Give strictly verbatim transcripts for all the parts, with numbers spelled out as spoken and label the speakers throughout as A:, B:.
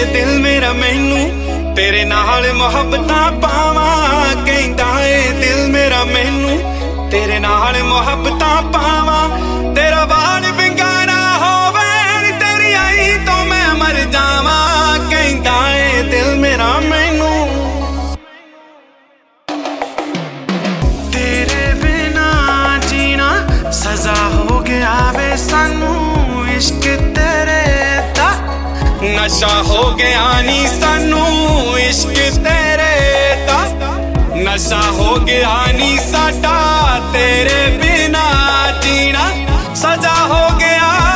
A: दिल मेरा मैनू तेरे नाल मुहब्बतां पावां। कहंदा ए दिल मेरा मैनू तेरे नाल मुहब्बतां पावां। तेरा बाल बिंगाना होवे तेरी आई तो मैं मर जावां। कहंदा ए दिल मेरा मैनू तेरे बिना जीना सजा हो गया वे सानू। इश्क तेरे दा नशा हो गया नी सानू। इश्क तेरे दा नशा हो गया नी साडा। तेरे बिना जीना सजा हो गया।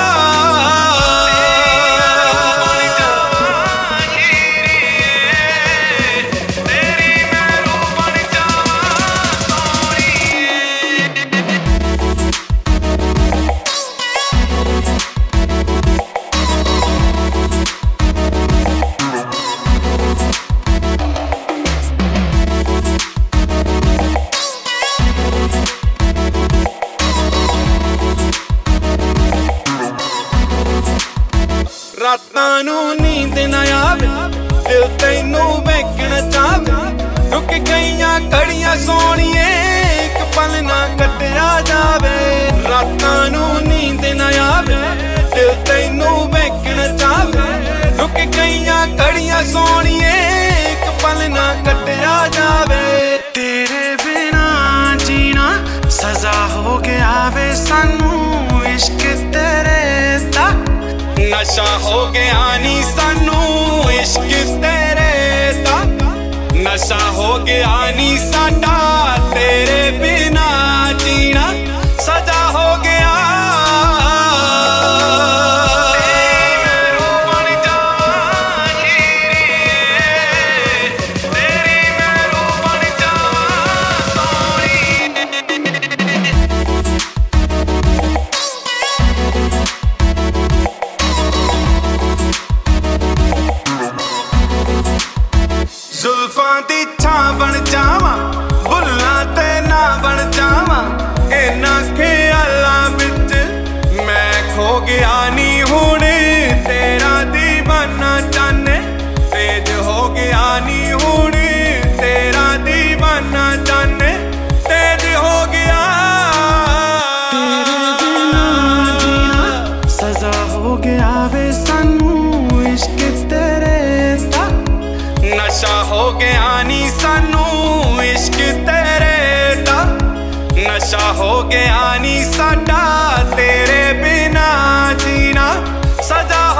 A: रातां नूं नींद ना आवे दिल तैनू वेखना चावे। रुक गईयां घड़ियां सोहणीए एक पल ना कटिया जावे। रातां नूं नींद ना आवे दिल तैनू वेखना चावे। रुक गईयां घड़ियां सोहणीए एक पल ना कटिया जावे। तेरे बिना जीना सजा हो गया वे सानू। इश्क तेरे दा नशा हो गया नी सानू। इश्क तेरे दा नशा हो गया नी साडा। तेरे बिना जीना सजा हो गया। जुल्फां दी छां बन जावां बुल्लां ते ना बन जावां। इन्हां ख्यालां विच मैं खो गया नी हुण। तेरा दीवाना जाने तेज हो गया नी हुण। तेरा दीवाना जाने तेज हो गया। तेरे बिना जीना सजा हो गया वे सानू। इश्क तेरे दा नशा हो गया नी सानू। इश्क तेरे दा नशा हो गया नी साडा। तेरे बिना जीना सजा